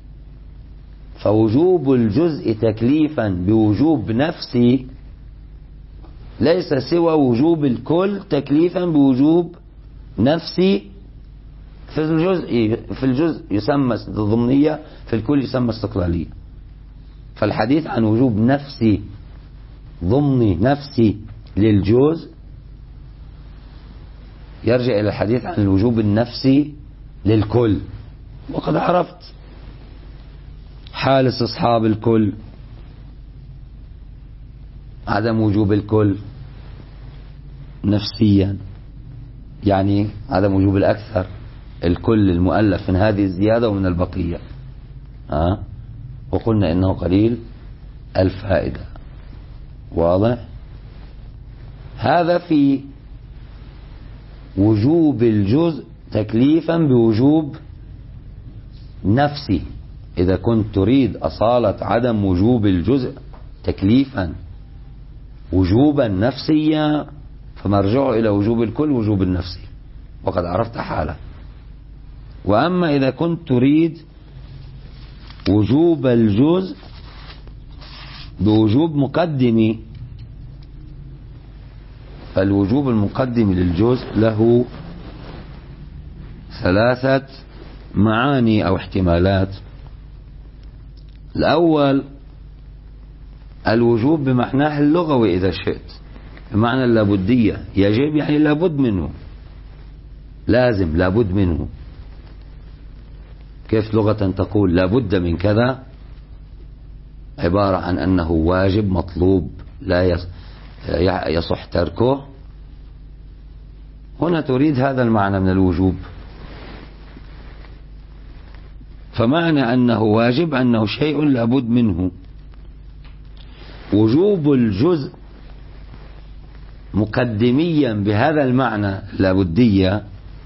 فوجوب الجزء تكليفا بوجوب نفسي ليس سوى وجوب الكل تكليفا بوجوب نفسي. في الجزء يسمى ضمنية، في الكل يسمى استقلالية. فالحديث عن وجوب نفسي ضمني نفسي للجزء يرجع إلى الحديث عن الوجوب النفسي للكل. وقد عرفت حال استصحاب الكل، عدم وجوب الكل نفسيا يعني عدم وجوب الأكثر، الكل المؤلف من هذه الزيادة ومن البقية. وقلنا إنه قليل الفائدة. واضح؟ هذا في وجوب الجزء تكليفا بوجوب نفسي. إذا كنت تريد أصالة عدم وجوب الجزء تكليفا وجوبا نفسيا فمرجعه إلى وجوب الكل وجوب النفسي، وقد عرفت حاله. وأما إذا كنت تريد وجوب الجزء بوجوب مقدمي فالوجوب المقدم للجزء له ثلاثة معاني أو احتمالات. الأول الوجوب بمعناه اللغوي إذا شئت، بمعنى اللابدية، يجب يعني لابد منه، لازم لابد منه. كيف لغة تقول لابد من كذا؟ عبارة عن أنه واجب مطلوب لا يصح تركه. هنا تريد هذا المعنى من الوجوب. فمعنى أنه واجب أنه شيء لابد منه. وجوب الجزء مقدميا بهذا المعنى لابدية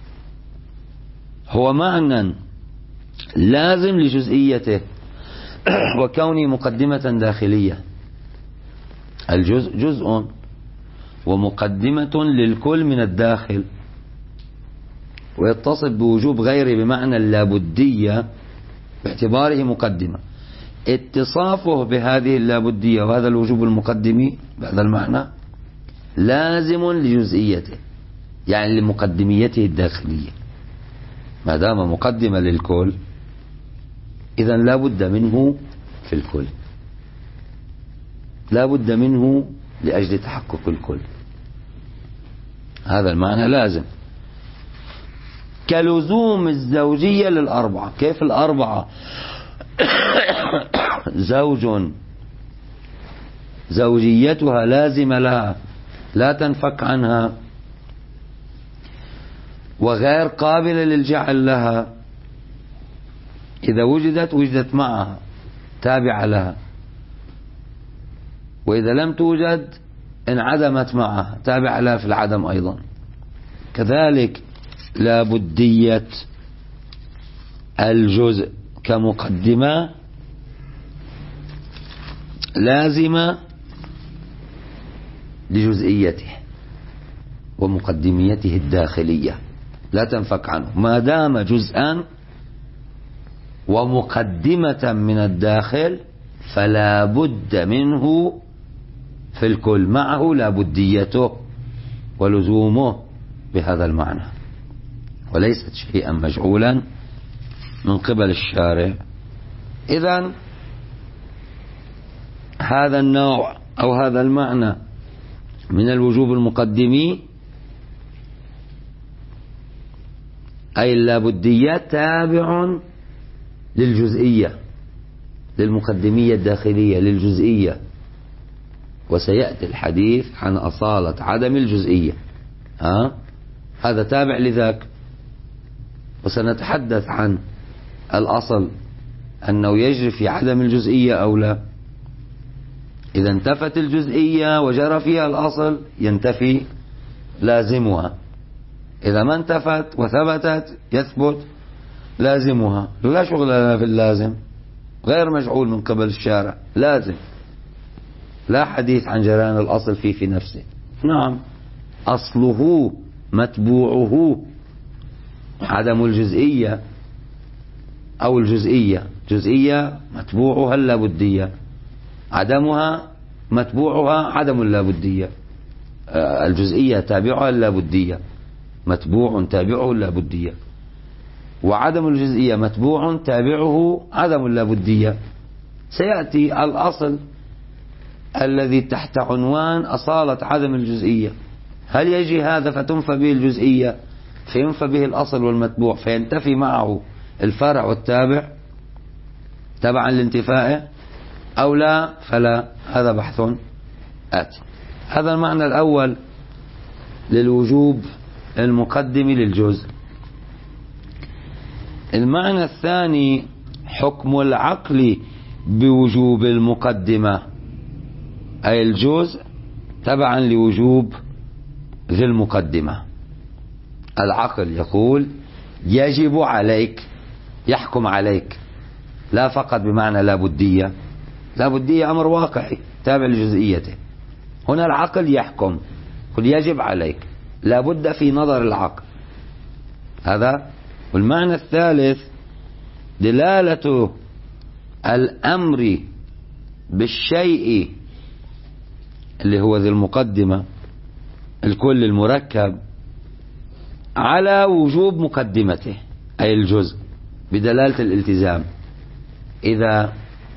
هو معنى لازم لجزئيته وكونه مقدمة داخلية. الجزء جزء ومقدمة للكل من الداخل، ويتصف بوجوب غيره بمعنى اللابدية باعتباره مقدمة. اتصافه بهذه اللابدية وهذا الوجوب المقدمي بهذا المعنى لازم لجزئيته يعني لمقدميته الداخلية. ما دام مقدمة للكل إذا لا بد منه في الكل، لا بد منه لأجل تحقق الكل. هذا المعنى لازم. كلزوم الزوجية للأربعة. كيف الأربعة؟ زوج زوجيتها لازمة لها لا تنفك عنها وغير قابلة للجعل لها. إذا وجدت معها تابعة لها، وإذا لم توجد انعدمت معها تابعة لها في العدم أيضا. كذلك لابدية الجزء كمقدمة لازمة لجزئيته ومقدميته الداخلية لا تنفك عنه. ما دام جزءا ومقدمة من الداخل فلا بد منه في الكل، معه لابديته ولزومه بهذا المعنى، وليست شيئا مجعولا من قبل الشارع. إذن هذا النوع أو هذا المعنى من الوجوب المقدمي أي اللابدية تابع للجزئية، للمقدمية الداخلية للجزئية. وسيأتي الحديث عن أصالة عدم الجزئية، هذا تابع لذاك. وسنتحدث عن الأصل أنه يجري في عدم الجزئية أو لا. إذا انتفت الجزئية وجرى فيها الأصل ينتفي لازمها. إذا ما انتفت وثبتت لازمها، لا شغل لنا في اللازم، غير مجعول من قبل الشارع، لازم، لا حديث عن جريان الأصل فيه في نفسه. نعم، أصله متبوعه عدم الجزئية أو الجزئية، جزئية متبوعها اللابدية، عدمها متبوعها عدم اللابدية، الجزئية تابعها اللابدية، متبوع تابعه اللابدية، وعدم الجزئية متبوع تابعه عدم اللابدية. سيأتي الأصل الذي تحت عنوان أصالة عدم الجزئية، هل يجي هذا فتنفى به الجزئية فينفى به الأصل والمتبوع فينتفي معه الفرع والتابع تبعا لانتفائه أو لا؟ فلا، هذا بحث آتي. هذا المعنى الأول للوجوب المقدم للجزء. المعنى الثاني حكم العقل بوجوب المقدمة، أي الجزء تبعا لوجوب ذي المقدمة. العقل يقول يجب عليك، يحكم عليك، لا فقط بمعنى لا بدية، لا بدية أمر واقعي تابع لجزئيته، هنا العقل يحكم، قل يجب عليك، لا بد في نظر العقل هذا. والمعنى الثالث دلالة الأمر بالشيء اللي هو ذي المقدمة الكل المركب على وجوب مقدمته، أي الجزء، بدلالة الالتزام. إذا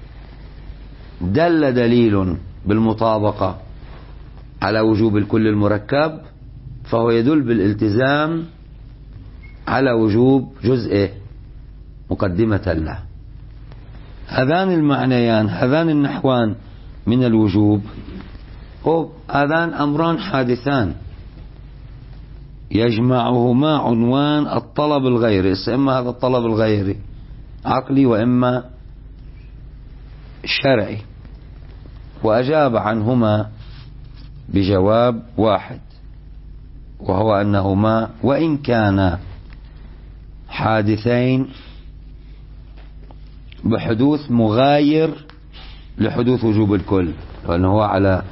دل دليل بالمطابقة على وجوب الكل المركب فهو يدل بالالتزام على وجوب جزئه مقدمة له. هذان المعنيان، هذان النحوان من الوجوب، هذان أمران حادثان يجمعهما عنوان الطلب الغيري. إما هذا الطلب الغيري عقلي وإما شرعي، وأجاب عنهما بجواب واحد، وهو أنهما وإن كانا حادثين بحدوث مغاير لحدوث وجوب الكل، لأنه على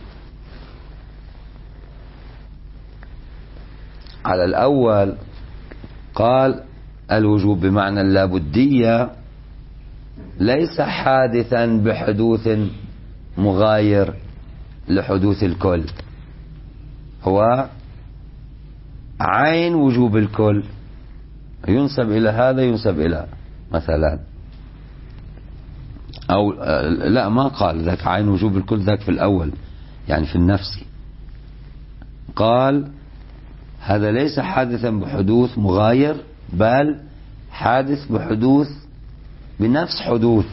الأول قال الوجوب بمعنى اللابدية ليس حادثا بحدوث مغاير لحدوث الكل، هو عين وجوب الكل، ينسب إلى هذا ينسب إلى مثلا، أو لا ما قال ذاك عين وجوب الكل، ذاك في الأول يعني في النفس، قال هذا ليس حادثا بحدوث مغاير بل حادث بحدوث بنفس حدوث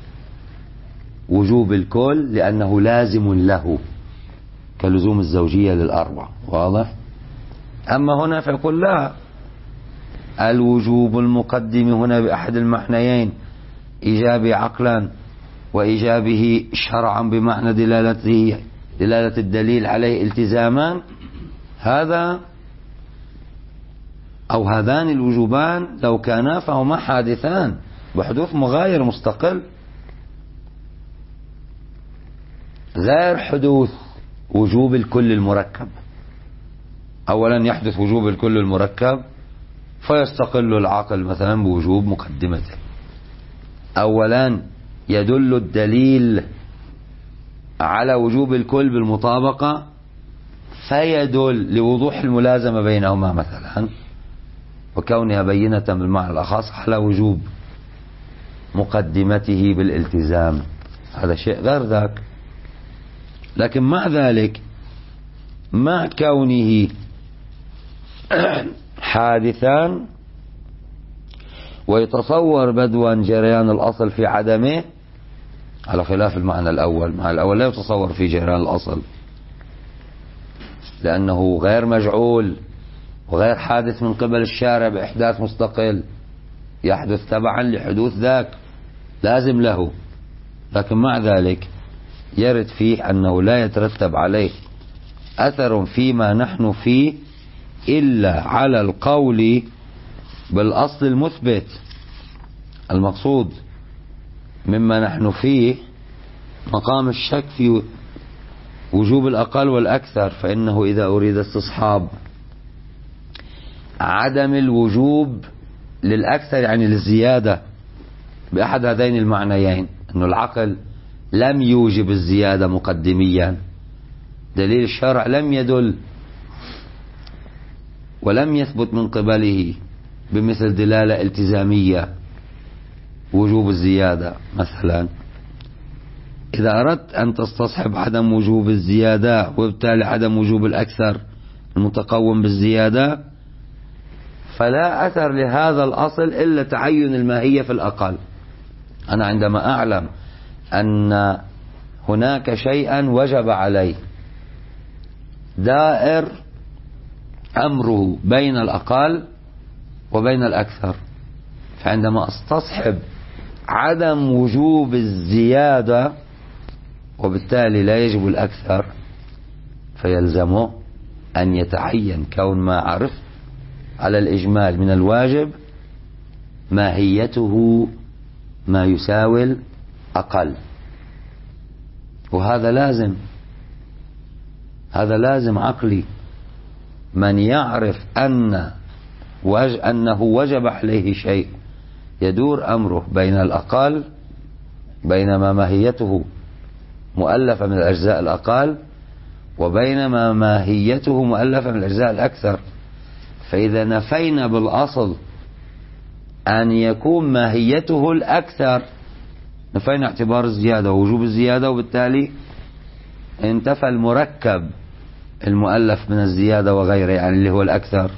وجوب الكل، لأنه لازم له كلزوم الزوجية للأربع، واضح؟ أما هنا فيقول لا، الوجوب المقدم هنا بأحد المعنيين، إيجابي عقلا وإيجابه شرعا بمعنى دلالة الدليل عليه التزاما، هذا أو هذان الوجوبان لو كانا فهما حادثان بحدوث مغاير مستقل، غير حدوث وجوب الكل المركب. أولا يحدث وجوب الكل المركب فيستقل العقل مثلا بوجوب مقدمته. أولا يدل الدليل على وجوب الكل بالمطابقة فيدل لوضوح الملازمة بينهما مثلا وكونها بينة بالمعنى الأخص على وجوب مقدمته بالالتزام، هذا شيء غير ذاك. لكن مع ذلك مع كونه حادثان ويتصور بدوا جريان الأصل في عدمه، على خلاف المعنى الأول. مع الأول لا يتصور في جريان الأصل لأنه غير مجعول وغير حادث من قبل الشارع بإحداث مستقل، يحدث تبعا لحدوث ذاك لازم له. لكن مع ذلك يرد فيه أنه لا يترتب عليه أثر فيما نحن فيه إلا على القول بالأصل المثبت المقصود مما نحن فيه مقام الشك في وجوب الأقل والأكثر، فإنه إذا أريد استصحاب عدم الوجوب للأكثر يعني للزيادة بأحد هذين المعنيين، أن العقل لم يوجب الزيادة مقدميا، دليل الشرع لم يدل ولم يثبت من قبله بمثل دلالة التزامية وجوب الزيادة. مثلا إذا أردت أن تستصحب عدم وجوب الزيادة وبالتالي عدم وجوب الأكثر المتقوم بالزيادة، فلا أثر لهذا الأصل إلا تعين الماهية في الأقل. أنا عندما أعلم أن هناك شيئا وجب علي دائر أمره بين الأقل وبين الأكثر، فعندما استصحب عدم وجوب الزيادة وبالتالي لا يجب الأكثر، فيلزمه أن يتعين كون ما عرف على الإجمال من الواجب ماهيته ما يساوي الأقل، وهذا لازم، هذا لازم عقلي. من يعرف أنه وجب عليه شيء يدور أمره بين الأقل، بينما ماهيته مؤلفة من الأجزاء الأقل، وبينما ماهيته مؤلفة من الأجزاء الأكثر. فإذا نفينا بالأصل أن يكون ماهيته الأكثر، نفينا اعتبار الزيادة ووجوب الزيادة، وبالتالي انتفى المركب المؤلف من الزيادة وغيره يعني اللي هو الأكثر.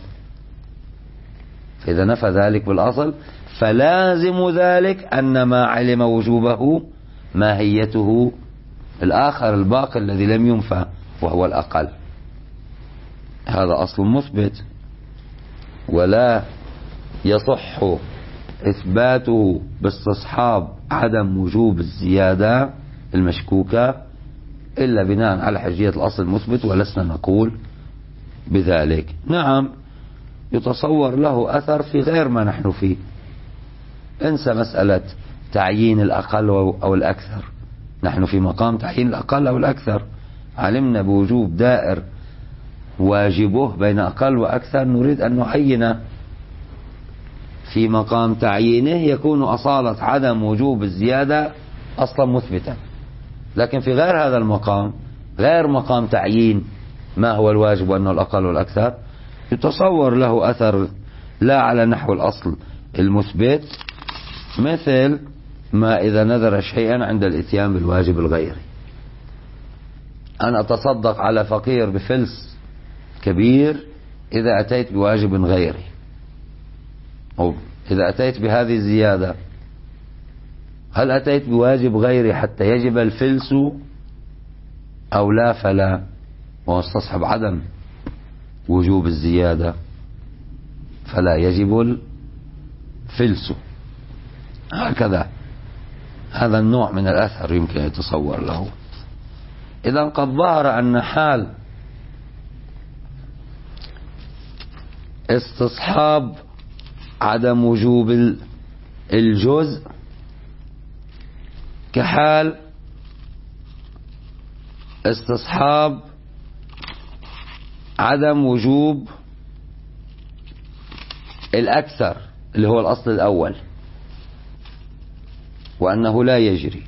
فإذا نفى ذلك بالأصل فلازم ذلك أن ما علم وجوبه ماهيته الآخر الباقي الذي لم ينفى وهو الأقل. هذا أصل مثبت، ولا يصح إثباته باستصحاب عدم وجوب الزيادة المشكوكة إلا بناء على حجية الأصل المثبت، ولسنا نقول بذلك. نعم يتصور له أثر في غير ما نحن فيه، انسى مسألة تعيين الأقل أو الأكثر، نحن في مقام تعيين الأقل أو الأكثر، علمنا بوجوب دائر واجبه بين أقل وأكثر، نريد أن نعينه في مقام تعيينه يكون أصالة عدم وجوب الزيادة أصلا مثبتا. لكن في غير هذا المقام، غير مقام تعيين ما هو الواجب وأنه الأقل والأكثر، يتصور له أثر لا على نحو الأصل المثبت، مثل ما إذا نذر شيئا عند الإتيان بالواجب الغيري. أنا أتصدق على فقير بفلس كبير إذا أتيت بواجب غيري، أو إذا أتيت بهذه الزيادة، هل أتيت بواجب غيري حتى يجب الفلس أو لا؟ فلا، واستصحب عدم وجوب الزيادة فلا يجب الفلس. هكذا هذا النوع من الأثر يمكن يتصور له. إذا قد ظهر أن حال استصحاب عدم وجوب الجزء كحال استصحاب عدم وجوب الأكثر اللي هو الأصل الأول، وأنه لا يجري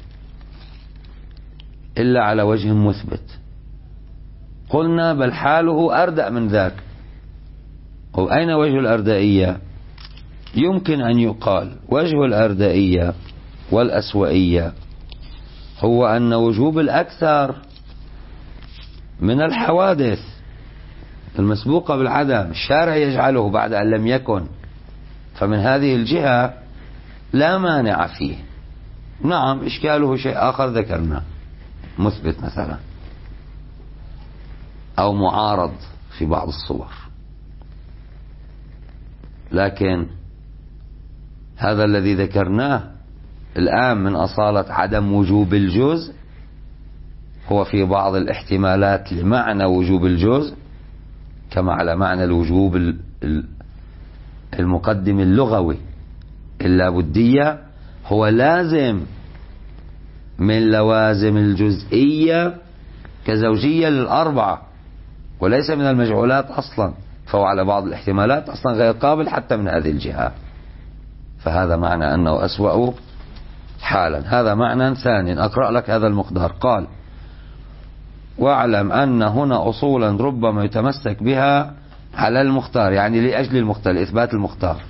إلا على وجه مثبت. قلنا بل حاله أردأ من ذاك. وأين وجه الأردائية؟ يمكن أن يقال وجه الأردائية والأسوئية هو أن وجوب الأكثر من الحوادث المسبوقة بالعدم، الشارع يجعله بعد أن لم يكن، فمن هذه الجهة لا مانع فيه. نعم إشكاله شيء آخر ذكرنا مثبت مثلا أو معارض في بعض الصور، لكن هذا الذي ذكرناه الآن من أصالة عدم وجوب الجزء هو في بعض الاحتمالات لمعنى وجوب الجزء كما على معنى الوجوب المقدم اللغوي اللابدية، هو لازم من لوازم الجزئية كزوجية للأربعة، وليس من المجعولات أصلا، فهو على بعض الاحتمالات أصلا غير قابل حتى من هذه الجهة. فهذا معنى أنه أسوأ حالا. هذا معنى ثاني. أقرأ لك هذا المقدار. قال: واعلم أن هنا أصولا ربما يتمسك بها على المختار، يعني لأجل المختار، لإثبات المختار.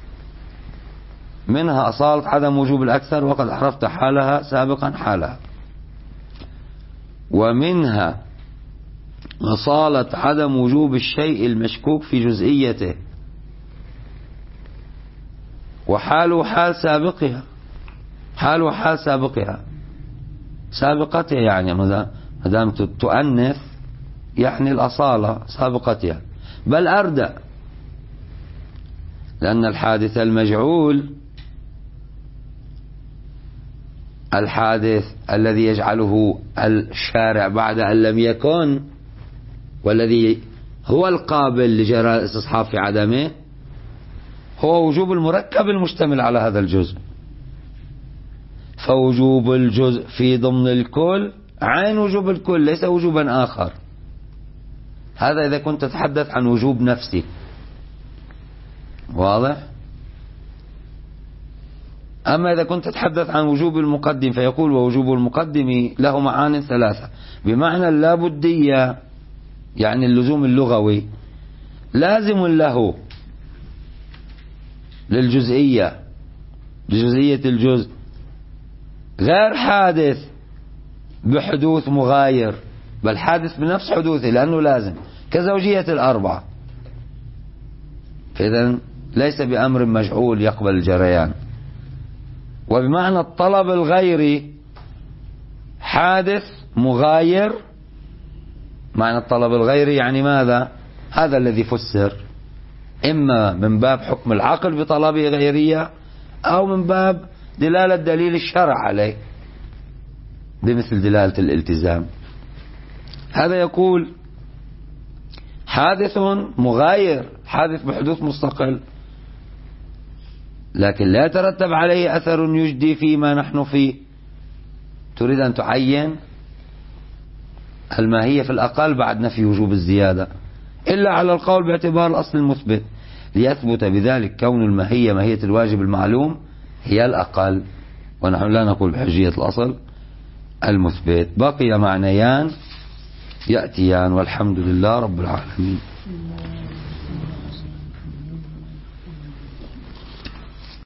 منها أصالة عدم وجوب الأكثر، وقد عرفت حالها سابقا حالها. ومنها أصالة عدم وجوب الشيء المشكوك في جزئيته، وحاله حال سابقها، حاله حال سابقتها، يعني ما دام تؤنث يعني الأصالة سابقتها، بل أردى، لأن الحادث المجعول الحادث الذي يجعله الشارع بعد أن لم يكن، والذي هو القابل لجراء الاستصحاب في عدمه، هو وجوب المركب المشتمل على هذا الجزء. فوجوب الجزء في ضمن الكل عين وجوب الكل، ليس وجوبا آخر. هذا إذا كنت تتحدث عن وجوب نفسي. واضح؟ أما إذا كنت تتحدث عن وجوب المقدم فيقول: ووجوب المقدم له معان ثلاثة، بمعنى اللابدية، يعني اللزوم اللغوي، لازم له للجزئية، لجزئية الجزء، غير حادث بحدوث مغاير، بل حادث بنفس حدوثه لأنه لازم، كزوجية الأربعة. فإذا ليس بأمر مجعول يقبل الجريان. وبمعنى الطلب الغيري حادث مغاير. معنى الطلب الغيري يعني ماذا؟ هذا الذي فسر، إما من باب حكم العقل بطلبه غيرية، أو من باب دلالة دليل الشرع عليه بمثل دلالة الالتزام. هذا يقول حادث مغاير، حادث بحدوث مستقل، لكن لا يترتب عليه أثر يجدي فيما نحن فيه. تريد أن تعين الماهية في الأقل بعد نفي وجوب الزيادة، إلا على القول باعتبار الأصل المثبت، ليثبت بذلك كون الماهية ماهية الواجب المعلوم هي الأقل، ونحن لا نقول بحجية الأصل المثبت. بقي معنيان يأتيان، والحمد لله رب العالمين.